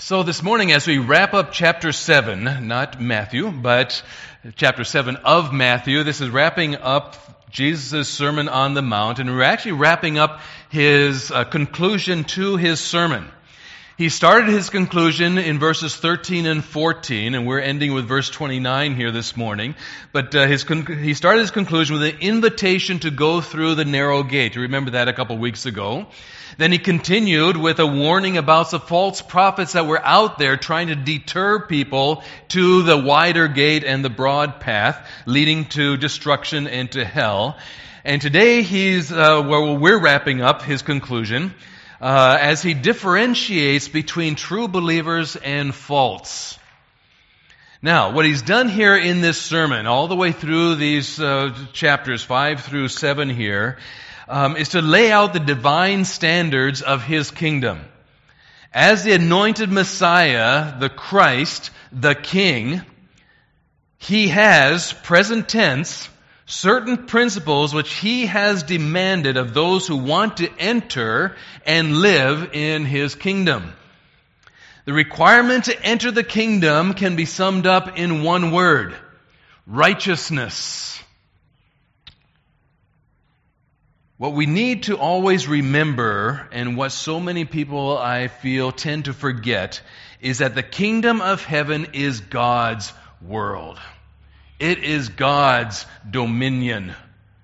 So this morning, as we wrap up chapter 7, not Matthew, but chapter 7 of Matthew, this is wrapping up Jesus' Sermon on the Mount, and we're actually wrapping up his conclusion to his sermon. He started his conclusion in verses 13 and 14, and we're ending with verse 29 here this morning. But he started his conclusion with an invitation to go through the narrow gate. You remember that a couple weeks ago. Then he continued with a warning about the false prophets that were out there trying to deter people to the wider gate and the broad path leading to destruction and to hell. And today we're wrapping up his conclusion as he differentiates between true believers and false. Now, what he's done here in this sermon, all the way through these chapters 5 through 7 here, is to lay out the divine standards of his kingdom. As the anointed Messiah, the Christ, the King, he has, present tense, certain principles which he has demanded of those who want to enter and live in his kingdom. The requirement to enter the kingdom can be summed up in one word: righteousness. What we need to always remember, and what so many people, I feel, tend to forget, is that the kingdom of heaven is God's world. It is God's dominion.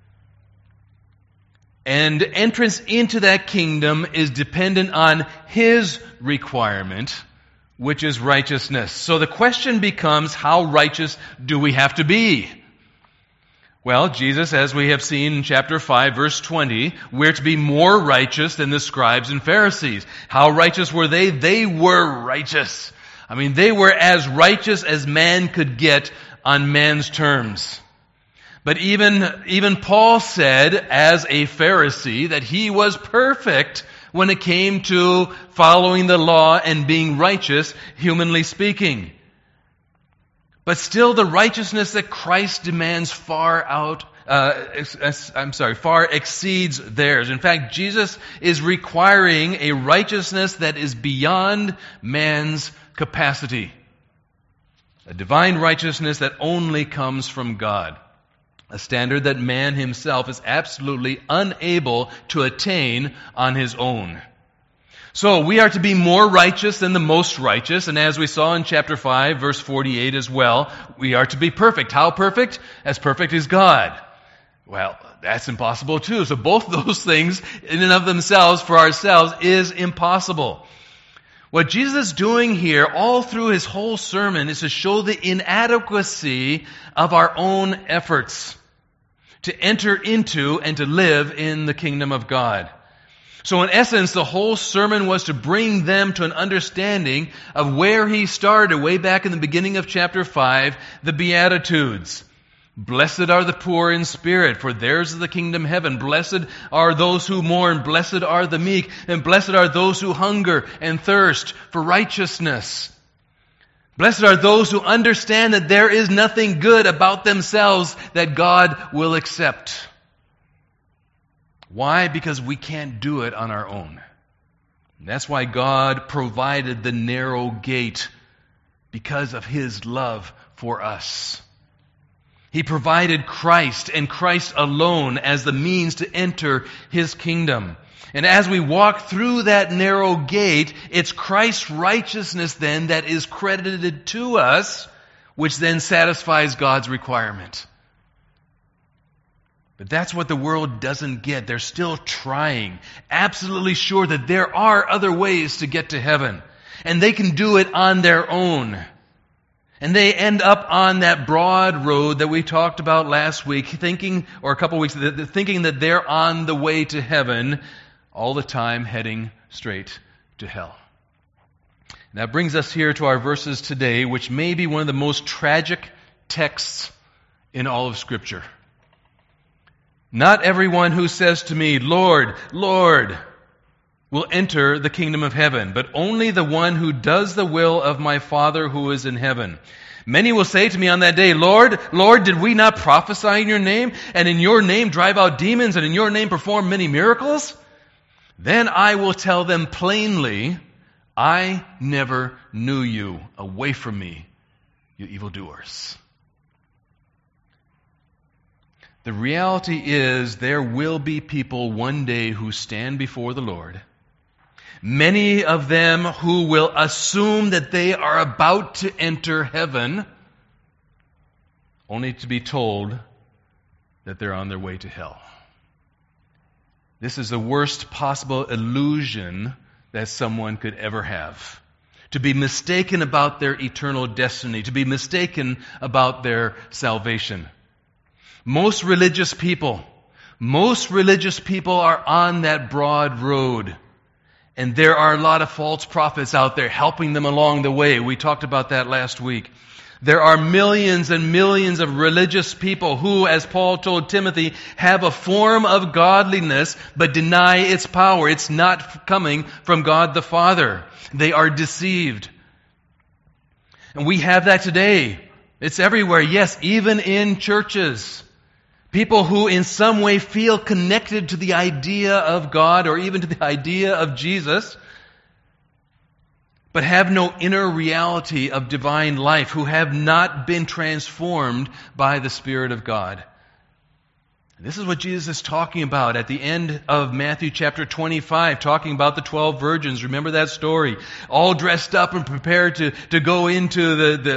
And entrance into that kingdom is dependent on His requirement, which is righteousness. So the question becomes, how righteous do we have to be? Well, Jesus, as we have seen in chapter 5, verse 20, we're to be more righteous than the scribes and Pharisees. How righteous were they? They were righteous. I mean, they were as righteous as man could get on man's terms. But even Paul said, as a Pharisee, that he was perfect when it came to following the law and being righteous, humanly speaking. But still, the righteousness that Christ demands far exceeds theirs. In fact, Jesus is requiring a righteousness that is beyond man's capacity. A divine righteousness that only comes from God. A standard that man himself is absolutely unable to attain on his own. So we are to be more righteous than the most righteous, and as we saw in chapter 5, verse 48 as well, we are to be perfect. How perfect? As perfect as God. Well, that's impossible too. So both those things in and of themselves, for ourselves, is impossible. What Jesus is doing here all through his whole sermon is to show the inadequacy of our own efforts to enter into and to live in the kingdom of God. So in essence, the whole sermon was to bring them to an understanding of where he started way back in the beginning of chapter 5, the Beatitudes. Blessed are the poor in spirit, for theirs is the kingdom of heaven. Blessed are those who mourn, blessed are the meek, and blessed are those who hunger and thirst for righteousness. Blessed are those who understand that there is nothing good about themselves that God will accept. Why? Because we can't do it on our own. And that's why God provided the narrow gate, because of His love for us. He provided Christ and Christ alone as the means to enter His kingdom. And as we walk through that narrow gate, it's Christ's righteousness then that is credited to us, which then satisfies God's requirement. But that's what the world doesn't get. They're still trying, absolutely sure that there are other ways to get to heaven. And they can do it on their own. And they end up on that broad road that we talked about last week, thinking that they're on the way to heaven, all the time heading straight to hell. And that brings us here to our verses today, which may be one of the most tragic texts in all of Scripture. Not everyone who says to me, Lord, Lord, will enter the kingdom of heaven, but only the one who does the will of my Father who is in heaven. Many will say to me on that day, Lord, Lord, did we not prophesy in your name, and in your name drive out demons, and in your name perform many miracles? Then I will tell them plainly, I never knew you. Away from me, you evildoers. The reality is there will be people one day who stand before the Lord. Many of them who will assume that they are about to enter heaven, only to be told that they're on their way to hell. This is the worst possible illusion that someone could ever have. To be mistaken about their eternal destiny, to be mistaken about their salvation. Most religious people are on that broad road. And there are a lot of false prophets out there helping them along the way. We talked about that last week. There are millions and millions of religious people who, as Paul told Timothy, have a form of godliness but deny its power. It's not coming from God the Father. They are deceived. And we have that today. It's everywhere. Yes, even in churches. People who in some way feel connected to the idea of God or even to the idea of Jesus, but have no inner reality of divine life, who have not been transformed by the Spirit of God. This is what Jesus is talking about at the end of Matthew chapter 25, talking about the 12 virgins. Remember that story? All dressed up and prepared to go into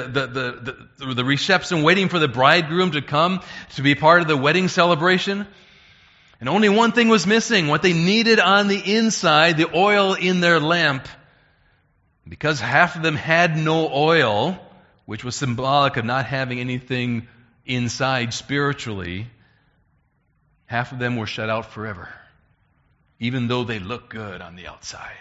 the reception, waiting for the bridegroom to come to be part of the wedding celebration. And only one thing was missing, what they needed on the inside, the oil in their lamp. Because half of them had no oil, which was symbolic of not having anything inside spiritually, half of them were shut out forever, even though they look good on the outside.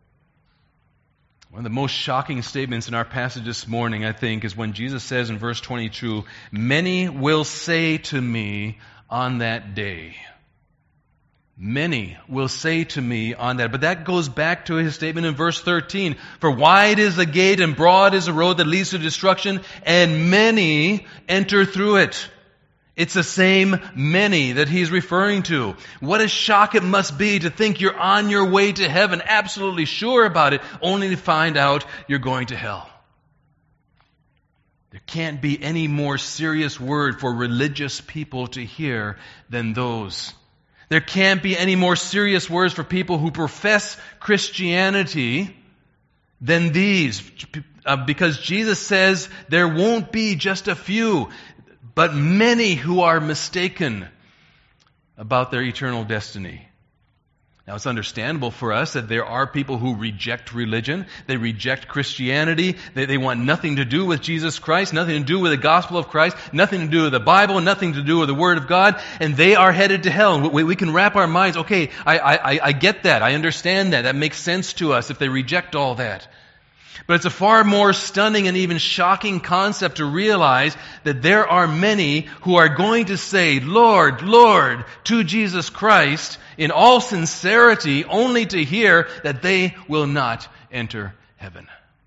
One of the most shocking statements in our passage this morning, I think, is when Jesus says in verse 22, "Many will say to me on that day." Many will say to me on that. But that goes back to his statement in verse 13. "For wide is the gate and broad is the road that leads to destruction, and many enter through it." It's the same many that he's referring to. What a shock it must be to think you're on your way to heaven, absolutely sure about it, only to find out you're going to hell. There can't be any more serious word for religious people to hear than those. There can't be any more serious words for people who profess Christianity than these. Because Jesus says there won't be just a few, but many who are mistaken about their eternal destiny. Now, it's understandable for us that there are people who reject religion. They reject Christianity. They want nothing to do with Jesus Christ, nothing to do with the gospel of Christ, nothing to do with the Bible, nothing to do with the Word of God, and they are headed to hell. We can wrap our minds, okay, I get that. I understand that. That makes sense to us if they reject all that. But it's a far more stunning and even shocking concept to realize that there are many who are going to say, "Lord, Lord," to Jesus Christ in all sincerity, only to hear that they will not enter heaven.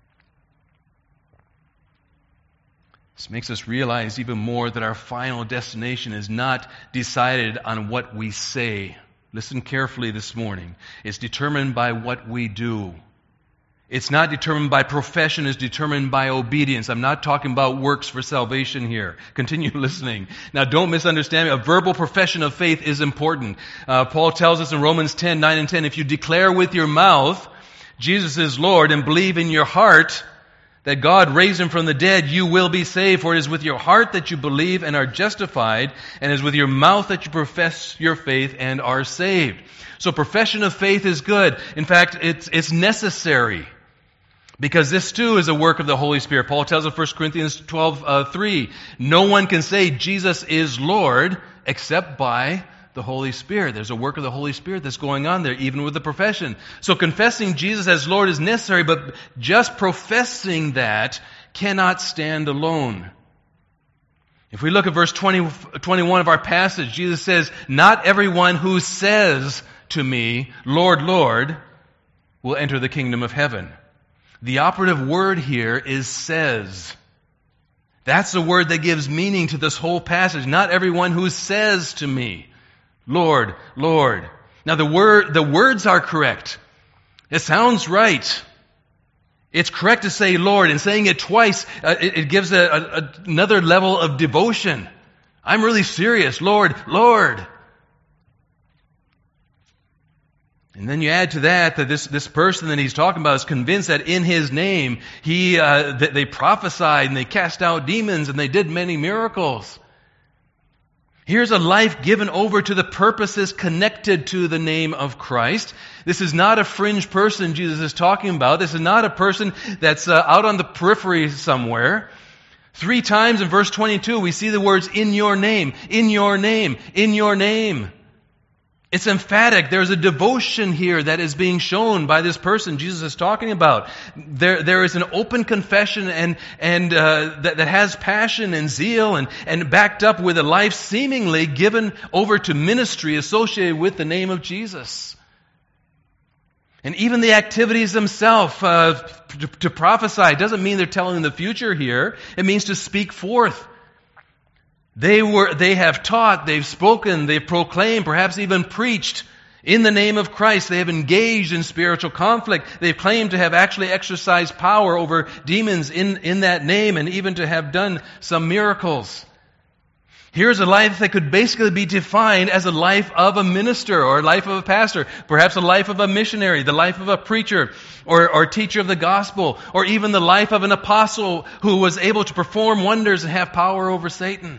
This makes us realize even more that our final destination is not decided on what we say. Listen carefully this morning. It's determined by what we do. It's not determined by profession, it's determined by obedience. I'm not talking about works for salvation here. Continue listening. Now, don't misunderstand me. A verbal profession of faith is important. Paul tells us in Romans 10:9 and 10, if you declare with your mouth Jesus is Lord and believe in your heart that God raised him from the dead, you will be saved. For it is with your heart that you believe and are justified, and it is with your mouth that you profess your faith and are saved. So profession of faith is good. In fact, it's necessary. Because this too is a work of the Holy Spirit. Paul tells us in 1 Corinthians 12:3, no one can say Jesus is Lord except by the Holy Spirit. There's a work of the Holy Spirit that's going on there, even with the profession. So confessing Jesus as Lord is necessary, but just professing that cannot stand alone. If we look at verse 21 of our passage, Jesus says, "Not everyone who says to me, 'Lord, Lord,' will enter the kingdom of heaven." The operative word here is "says." That's the word that gives meaning to this whole passage. Not everyone who says to me, "Lord, Lord." Now the words are correct. It sounds right. It's correct to say Lord, and saying it twice, it gives another level of devotion. I'm really serious. Lord, Lord. And then you add to that this person that he's talking about is convinced that in his name, they prophesied and they cast out demons and they did many miracles. Here's a life given over to the purposes connected to the name of Christ. This is not a fringe person Jesus is talking about. This is not a person that's out on the periphery somewhere. 3 times in verse 22, we see the words, in your name, in your name, in your name. It's emphatic. There's a devotion here that is being shown by this person Jesus is talking about. There is an open confession that has passion and zeal and backed up with a life seemingly given over to ministry associated with the name of Jesus. And even the activities themselves, to prophesy doesn't mean they're telling the future here. It means to speak forth. They have taught, they've spoken, they've proclaimed, perhaps even preached in the name of Christ. They have engaged in spiritual conflict. They've claimed to have actually exercised power over demons in that name and even to have done some miracles. Here's a life that could basically be defined as a life of a minister or a life of a pastor, perhaps a life of a missionary, the life of a preacher or teacher of the gospel, or even the life of an apostle who was able to perform wonders and have power over Satan.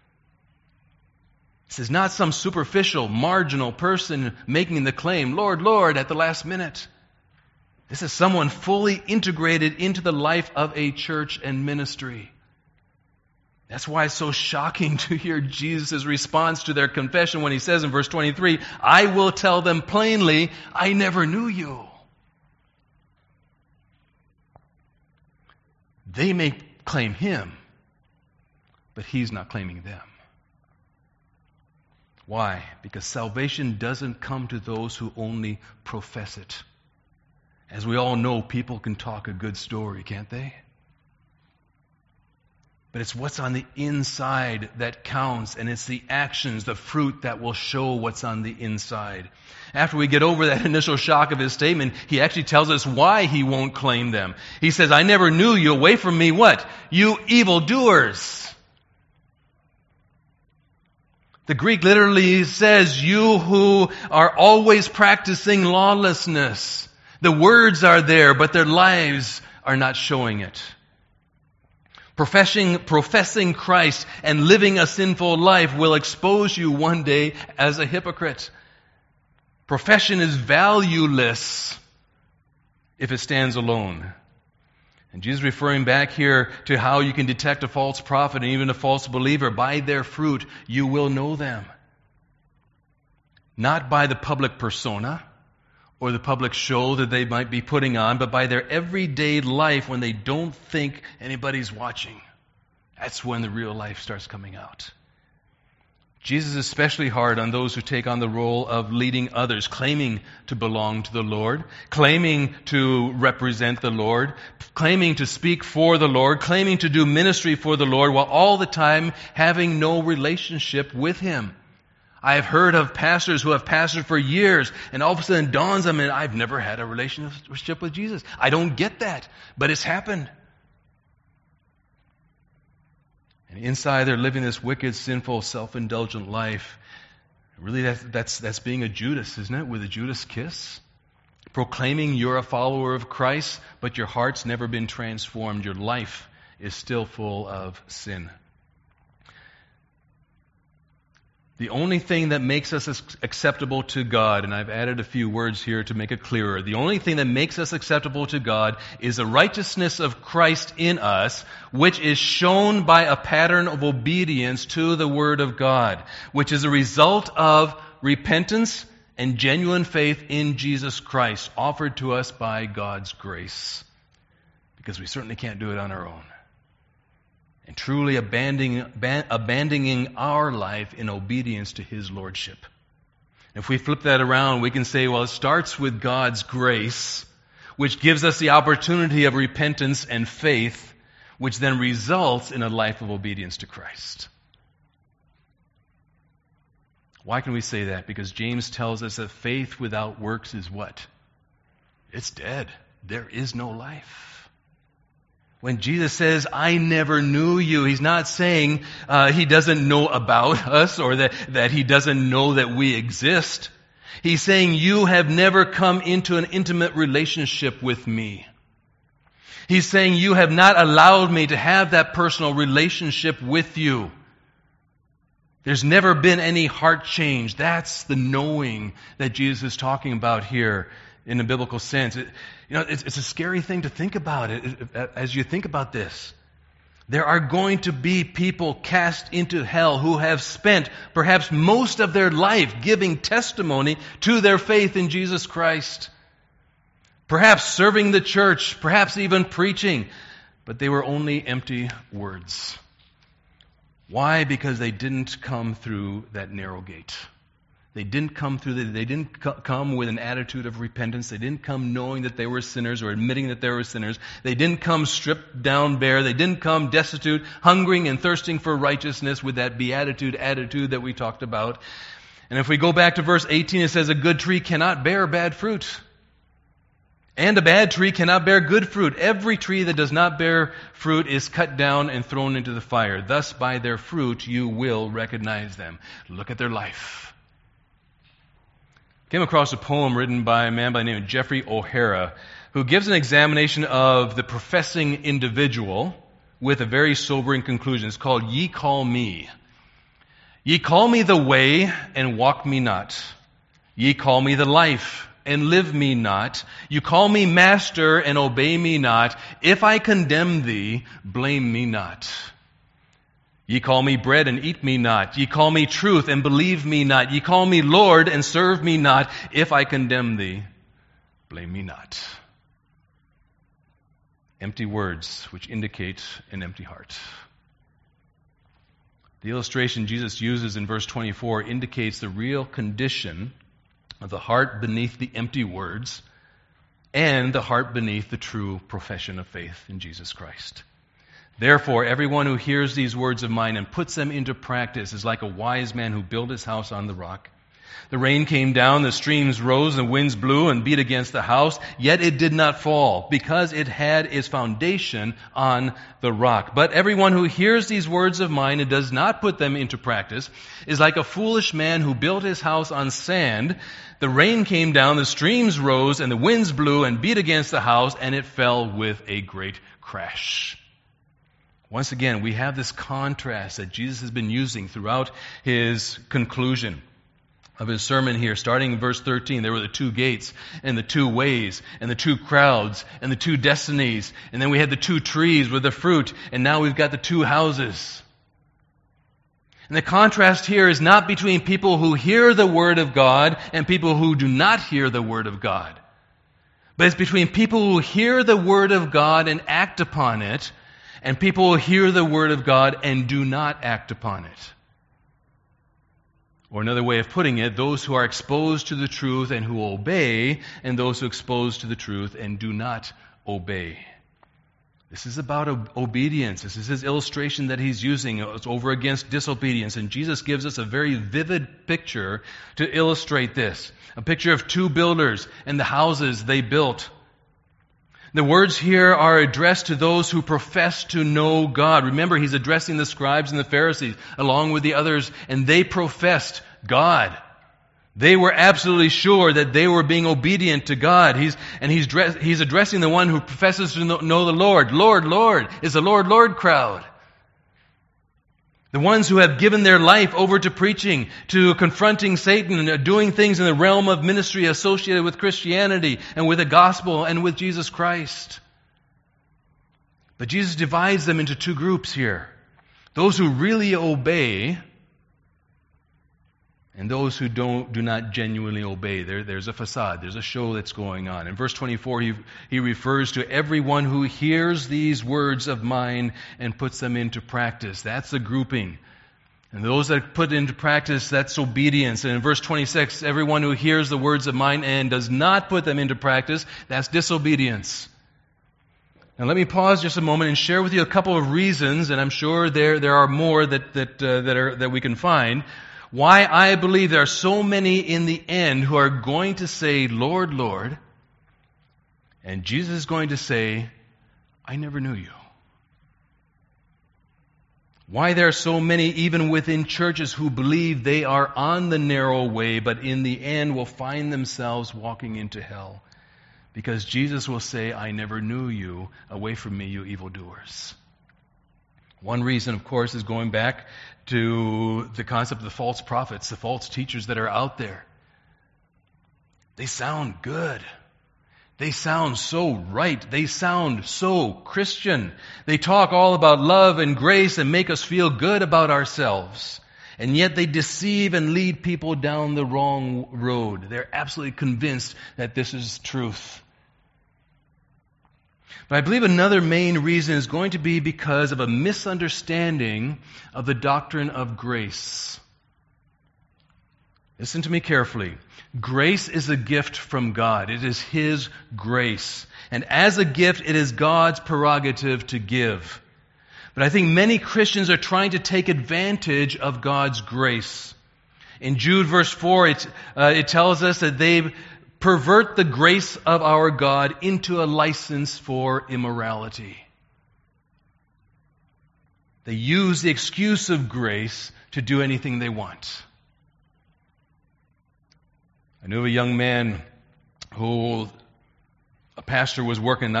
This is not some superficial, marginal person making the claim, Lord, Lord, at the last minute. This is someone fully integrated into the life of a church and ministry. That's why it's so shocking to hear Jesus' response to their confession when he says in verse 23, I will tell them plainly, I never knew you. They may claim him, but he's not claiming them. Why? Because salvation doesn't come to those who only profess it. As we all know, people can talk a good story, can't they? But it's what's on the inside that counts, and it's the actions, the fruit that will show what's on the inside. After we get over that initial shock of his statement, he actually tells us why he won't claim them. He says, I never knew you. Away from me, what? You evildoers. The Greek literally says, you who are always practicing lawlessness. The words are there, but their lives are not showing it. Professing Christ and living a sinful life will expose you one day as a hypocrite. Profession is valueless if it stands alone. And Jesus is referring back here to how you can detect a false prophet and even a false believer. By their fruit, you will know them. Not by the public persona or the public show that they might be putting on, but by their everyday life when they don't think anybody's watching. That's when the real life starts coming out. Jesus is especially hard on those who take on the role of leading others, claiming to belong to the Lord, claiming to represent the Lord, claiming to speak for the Lord, claiming to do ministry for the Lord, while all the time having no relationship with Him. I have heard of pastors who have pastored for years, and all of a sudden it dawns on me, I've never had a relationship with Jesus. I don't get that, but it's happened. And inside they're living this wicked, sinful, self-indulgent life. Really that's being a Judas, isn't it? With a Judas kiss. Proclaiming you're a follower of Christ, but your heart's never been transformed. Your life is still full of sin. The only thing that makes us acceptable to God, and I've added a few words here to make it clearer, the only thing that makes us acceptable to God is the righteousness of Christ in us, which is shown by a pattern of obedience to the Word of God, which is a result of repentance and genuine faith in Jesus Christ, offered to us by God's grace. Because we certainly can't do it on our own. And truly abandoning our life in obedience to His Lordship. If we flip that around, we can say, well, it starts with God's grace, which gives us the opportunity of repentance and faith, which then results in a life of obedience to Christ. Why can we say that? Because James tells us that faith without works is what? It's dead. There is no life. When Jesus says, I never knew you, He's not saying He doesn't know about us or that He doesn't know that we exist. He's saying, you have never come into an intimate relationship with me. He's saying, you have not allowed me to have that personal relationship with you. There's never been any heart change. That's the knowing that Jesus is talking about here in a biblical sense. It's a scary thing to think about as you think about this. There are going to be people cast into hell who have spent perhaps most of their life giving testimony to their faith in Jesus Christ. Perhaps serving the church, perhaps even preaching, but they were only empty words. Why? Because they didn't come through that narrow gate. They didn't come come with an attitude of repentance. They didn't come knowing that they were sinners or admitting that they were sinners. They didn't come stripped down bare. They didn't come destitute, hungering and thirsting for righteousness with that beatitude attitude that we talked about. And if we go back to verse 18, it says, a good tree cannot bear bad fruit. And a bad tree cannot bear good fruit. Every tree that does not bear fruit is cut down and thrown into the fire. Thus, by their fruit, you will recognize them. Look at their life. Came across a poem written by a man by the name of Jeffrey O'Hara, who gives an examination of the professing individual with a very sobering conclusion. It's called, Ye Call Me. Ye call me the way, and walk me not. Ye call me the life, and live me not. You call me master, and obey me not. If I condemn thee, blame me not. Ye call me bread, and eat me not. Ye call me truth, and believe me not. Ye call me Lord, and serve me not. If I condemn thee, blame me not. Empty words which indicate an empty heart. The illustration Jesus uses in verse 24 indicates the real condition of the heart beneath the empty words and the heart beneath the true profession of faith in Jesus Christ. Therefore, everyone who hears these words of mine and puts them into practice is like a wise man who built his house on the rock. The rain came down, the streams rose, the winds blew and beat against the house, yet it did not fall, because it had its foundation on the rock. But everyone who hears these words of mine and does not put them into practice is like a foolish man who built his house on sand. The rain came down, the streams rose, and the winds blew and beat against the house, and it fell with a great crash. Once again, we have this contrast that Jesus has been using throughout his conclusion of his sermon here, starting in verse 13. There were the two gates, and the two ways, and the two crowds, and the two destinies. And then we had the two trees with the fruit, and now we've got the two houses. And the contrast here is not between people who hear the Word of God and people who do not hear the Word of God. But it's between people who hear the Word of God and act upon it, and people who hear the Word of God and do not act upon it. Or another way of putting it, those who are exposed to the truth and who obey, and those who are exposed to the truth and do not obey. This is about obedience. This is his illustration that he's using. It's over against disobedience. And Jesus gives us a very vivid picture to illustrate this. A picture of two builders and the houses they built. The words here are addressed to those who profess to know God. Remember, he's addressing the scribes and the Pharisees along with the others, and they professed God. They were absolutely sure that they were being obedient to God. He's addressing the one who professes to know the Lord. Lord, Lord, is the Lord, Lord crowd. The ones who have given their life over to preaching, to confronting Satan, and doing things in the realm of ministry associated with Christianity and with the gospel and with Jesus Christ. But Jesus divides them into two groups here. Those who really obey and those who do not genuinely obey. There's a facade. There's a show that's going on. In verse 24, he refers to everyone who hears these words of mine and puts them into practice. That's the grouping. And those that put into practice, that's obedience. And in verse 26, everyone who hears the words of mine and does not put them into practice, that's disobedience. Now let me pause just a moment and share with you a couple of reasons, and I'm sure there are more that we can find, why I believe there are so many in the end who are going to say, Lord, Lord, and Jesus is going to say, I never knew you. Why there are so many, even within churches, who believe they are on the narrow way, but in the end will find themselves walking into hell. Because Jesus will say, I never knew you. Away from me, you evildoers. One reason, of course, is going back to the concept of the false prophets, the false teachers that are out there. They sound good. They sound so right. They sound so Christian. They talk all about love and grace and make us feel good about ourselves. And yet they deceive and lead people down the wrong road. They're absolutely convinced that this is truth. But I believe another main reason is going to be because of a misunderstanding of the doctrine of grace. Listen to me carefully. Grace is a gift from God. It is His grace. And as a gift, it is God's prerogative to give. But I think many Christians are trying to take advantage of God's grace. In Jude verse 4, it tells us that they pervert the grace of our God into a license for immorality. They use the excuse of grace to do anything they want. I knew a young man who a pastor was working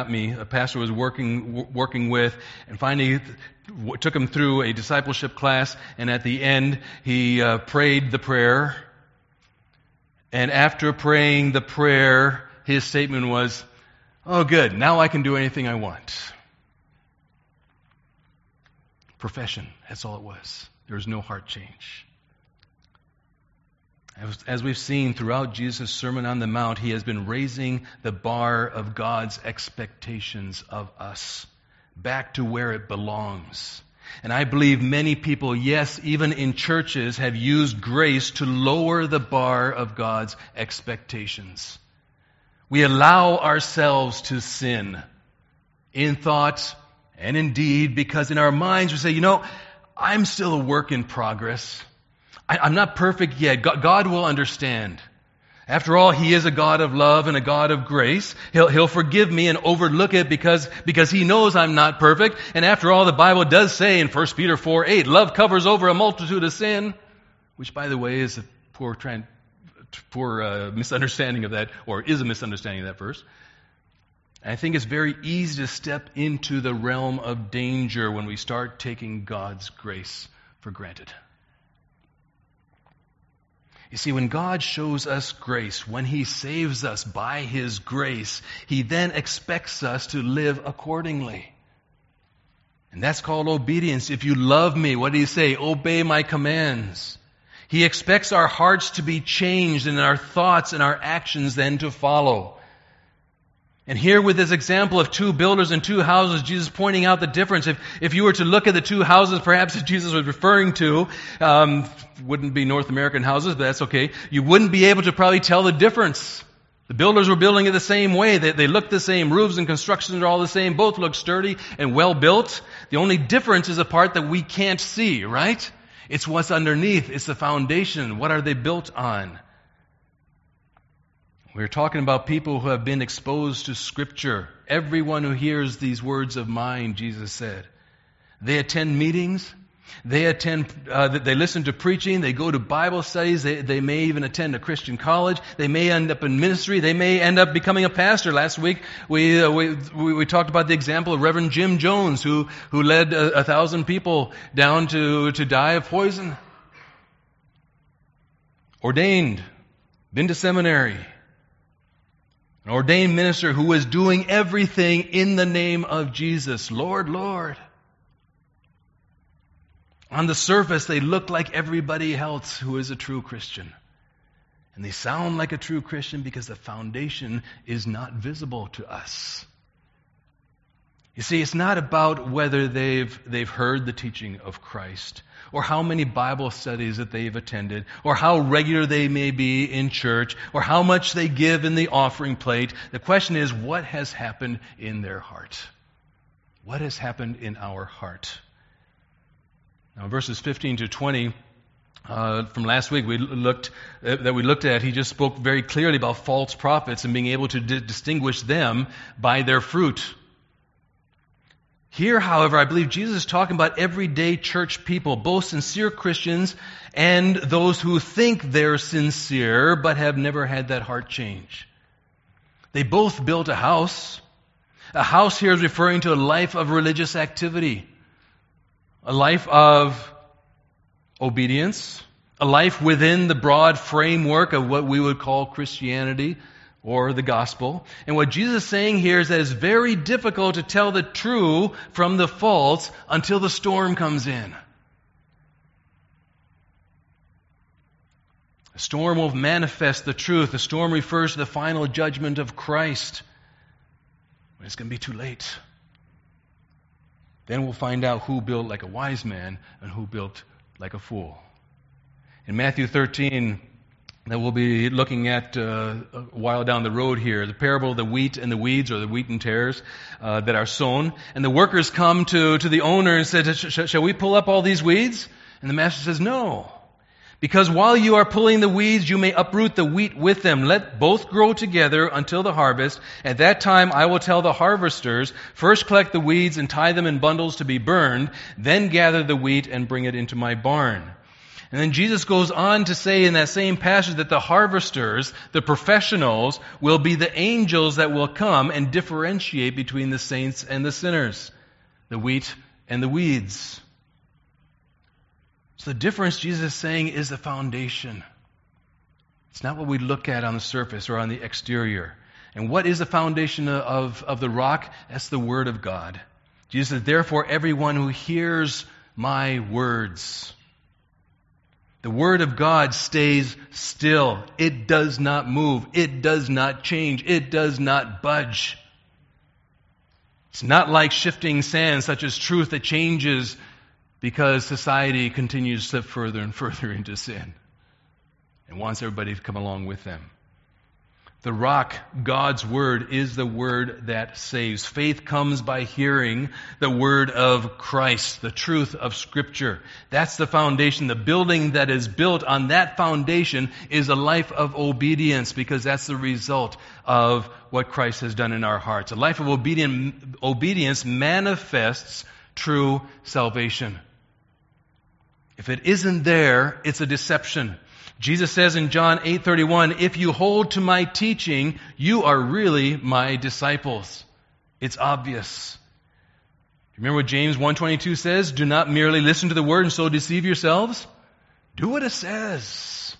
with, and finally took him through a discipleship class, and at the end he prayed the prayer. And after praying the prayer, his statement was, "Oh good, now I can do anything I want." Profession, that's all it was. There was no heart change. As we've seen throughout Jesus' Sermon on the Mount, He has been raising the bar of God's expectations of us back to where it belongs. And I believe many people, yes, even in churches, have used grace to lower the bar of God's expectations. We allow ourselves to sin in thought and in deed because in our minds we say, I'm still a work in progress. I'm not perfect yet. God will understand. After all, He is a God of love and a God of grace. He'll forgive me and overlook it because He knows I'm not perfect. And after all, the Bible does say in 1 Peter 4:8, love covers over a multitude of sin, which, by the way, is a poor misunderstanding of that, or is a misunderstanding of that verse. And I think it's very easy to step into the realm of danger when we start taking God's grace for granted. You see, when God shows us grace, when He saves us by His grace, He then expects us to live accordingly. And that's called obedience. If you love me, what did He say? Obey my commands. He expects our hearts to be changed and our thoughts and our actions then to follow. And here with this example of two builders and two houses, Jesus is pointing out the difference. If you were to look at the two houses perhaps that Jesus was referring to, wouldn't be North American houses, but that's okay. You wouldn't be able to probably tell the difference. The builders were building it the same way. They looked the same. Roofs and constructions are all the same. Both look sturdy and well built. The only difference is a part that we can't see, right? It's what's underneath. It's the foundation. What are they built on? We're talking about people who have been exposed to Scripture. Everyone who hears these words of mine, Jesus said. They attend meetings. They listen to preaching. They go to Bible studies. They may even attend a Christian college. They may end up in ministry. They may end up becoming a pastor. Last week we talked about the example of Reverend Jim Jones, who led 1,000 people down to die of poison. Ordained, been to seminary. An ordained minister who was doing everything in the name of Jesus. Lord, Lord. On the surface, they look like everybody else who is a true Christian. And they sound like a true Christian because the foundation is not visible to us. You see, it's not about whether they've heard the teaching of Christ, or how many Bible studies that they've attended, or how regular they may be in church, or how much they give in the offering plate. The question is, what has happened in their heart? What has happened in our heart? Now, verses 15 to 20 from last week we looked at, he just spoke very clearly about false prophets and being able to distinguish them by their fruit. Here, however, I believe Jesus is talking about everyday church people, both sincere Christians and those who think they're sincere but have never had that heart change. They both built a house. A house here is referring to a life of religious activity, a life of obedience, a life within the broad framework of what we would call Christianity or the gospel. And what Jesus is saying here is that it's very difficult to tell the true from the false until the storm comes in. A storm will manifest the truth. The storm refers to the final judgment of Christ. But it's going to be too late. Then we'll find out who built like a wise man and who built like a fool. In Matthew 13, that we'll be looking at a while down the road here, the parable of the wheat and the weeds, or the wheat and tares that are sown. And the workers come to the owner and said, shall we pull up all these weeds? And the master says, no. Because while you are pulling the weeds, you may uproot the wheat with them. Let both grow together until the harvest. At that time I will tell the harvesters, first collect the weeds and tie them in bundles to be burned, then gather the wheat and bring it into my barn. And then Jesus goes on to say in that same passage that the harvesters, the professionals, will be the angels that will come and differentiate between the saints and the sinners, the wheat and the weeds. So the difference, Jesus is saying, is the foundation. It's not what we look at on the surface or on the exterior. And what is the foundation of the rock? That's the Word of God. Jesus says, therefore, everyone who hears my words. The Word of God stays still. It does not move. It does not change. It does not budge. It's not like shifting sand, such as truth, that changes because society continues to slip further and further into sin and wants everybody to come along with them. The rock, God's Word, is the Word that saves. Faith comes by hearing the Word of Christ, the truth of Scripture. That's the foundation. The building that is built on that foundation is a life of obedience, because that's the result of what Christ has done in our hearts. A life of obedience manifests true salvation. If it isn't there, it's a deception. Jesus says in John 8:31, if you hold to my teaching, you are really my disciples. It's obvious. Remember what James 1:22 says? Do not merely listen to the word and so deceive yourselves. Do what it says.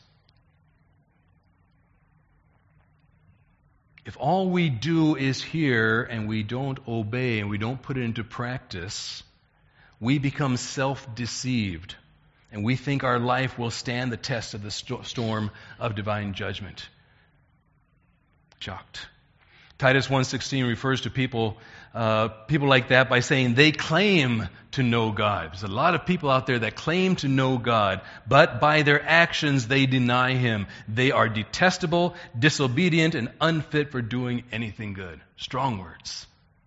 If all we do is hear and we don't obey and we don't put it into practice, we become self-deceived. And we think our life will stand the test of the storm of divine judgment. Shocked. Titus 1:16 refers to people like that by saying they claim to know God. There's a lot of people out there that claim to know God, but by their actions they deny Him. They are detestable, disobedient, and unfit for doing anything good. Strong words.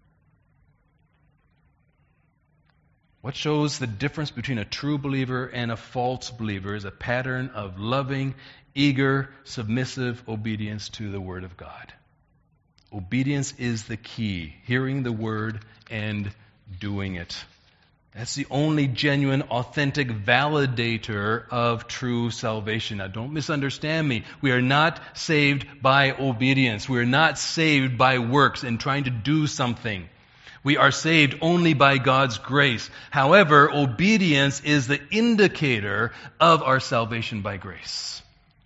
What shows the difference between a true believer and a false believer is a pattern of loving, eager, submissive obedience to the Word of God. Obedience is the key. Hearing the Word and doing it. That's the only genuine, authentic validator of true salvation. Now, don't misunderstand me. We are not saved by obedience. We are not saved by works and trying to do something. We are saved only by God's grace. However, obedience is the indicator of our salvation by grace.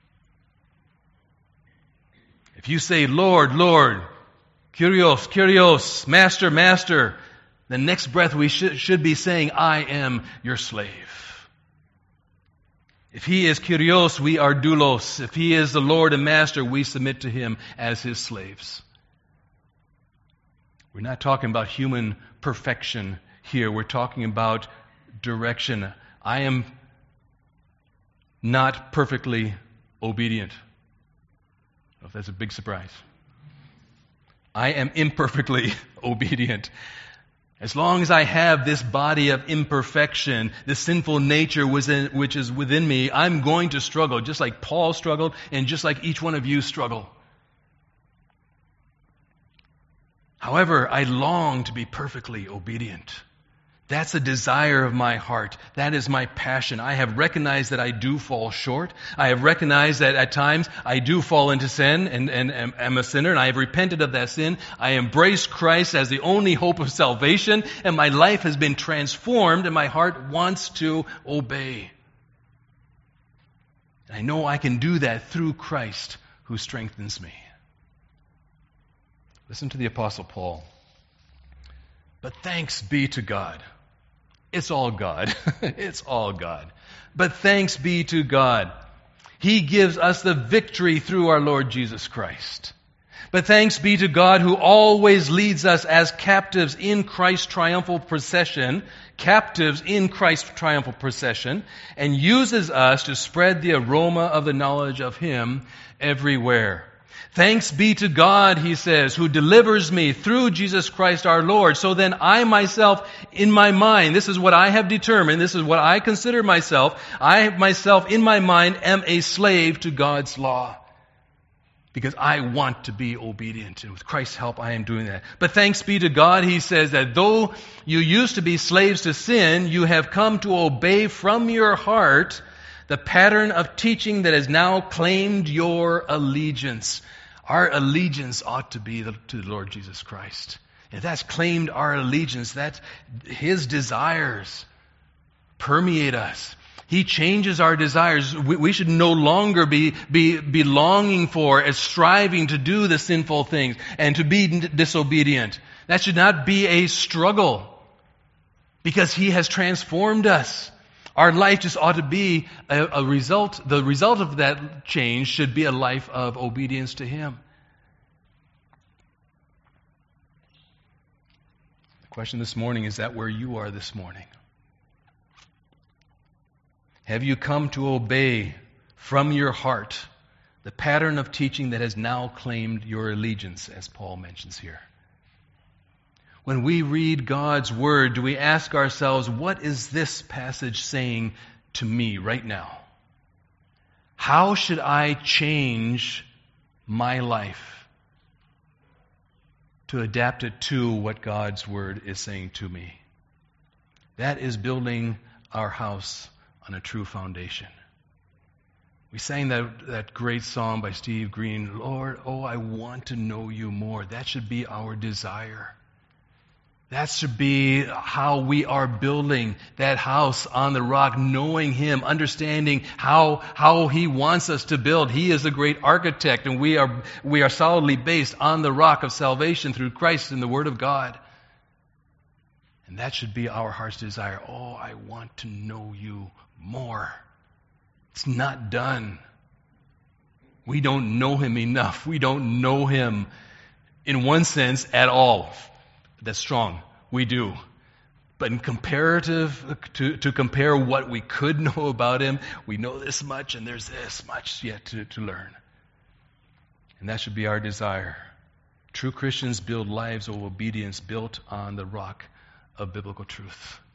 If you say, Lord, Lord, Kyrios, Kyrios, Master, Master, the next breath we should be saying, I am your slave. If He is Kyrios, we are doulos. If He is the Lord and Master, we submit to Him as His slaves. We're not talking about human perfection here. We're talking about direction. I am not perfectly obedient. I don't know if that's a big surprise. I am imperfectly obedient. As long as I have this body of imperfection, this sinful nature which is within me, I'm going to struggle, just like Paul struggled and just like each one of you struggle. However, I long to be perfectly obedient. That's a desire of my heart. That is my passion. I have recognized that I do fall short. I have recognized that at times I do fall into sin and am a sinner, and I have repented of that sin. I embrace Christ as the only hope of salvation, and my life has been transformed, and my heart wants to obey. And I know I can do that through Christ who strengthens me. Listen to the Apostle Paul. But thanks be to God. It's all God. It's all God. But thanks be to God. He gives us the victory through our Lord Jesus Christ. But thanks be to God who always leads us as captives in Christ's triumphal procession, and uses us to spread the aroma of the knowledge of Him everywhere. Thanks be to God, he says, who delivers me through Jesus Christ our Lord. So then I myself, in my mind, this is what I have determined, this is what I consider myself, I myself in my mind am a slave to God's law. Because I want to be obedient, and with Christ's help I am doing that. But thanks be to God, he says, that though you used to be slaves to sin, you have come to obey from your heart the pattern of teaching that has now claimed your allegiance. Our allegiance ought to be to the Lord Jesus Christ. If that's claimed our allegiance, that His desires permeate us. He changes our desires. We should no longer be longing for and striving to do the sinful things and to be disobedient. That should not be a struggle because He has transformed us. Our life just ought to be a result. The result of that change should be a life of obedience to Him. The question this morning, is that where you are this morning? Have you come to obey from your heart the pattern of teaching that has now claimed your allegiance, as Paul mentions here? When we read God's Word, do we ask ourselves, what is this passage saying to me right now? How should I change my life to adapt it to what God's Word is saying to me? That is building our house on a true foundation. We sang that great song by Steve Green, Lord, oh, I want to know you more. That should be our desire. That should be how we are building that house on the rock, knowing Him, understanding how He wants us to build. He is the great architect, and we are solidly based on the rock of salvation through Christ and the Word of God. And that should be our heart's desire. Oh, I want to know you more. It's not done. We don't know Him enough. We don't know Him in one sense at all. That's strong. We do. But in comparative, to compare what we could know about Him, we know this much and there's this much yet to learn. And that should be our desire. True Christians build lives of obedience built on the rock of biblical truth.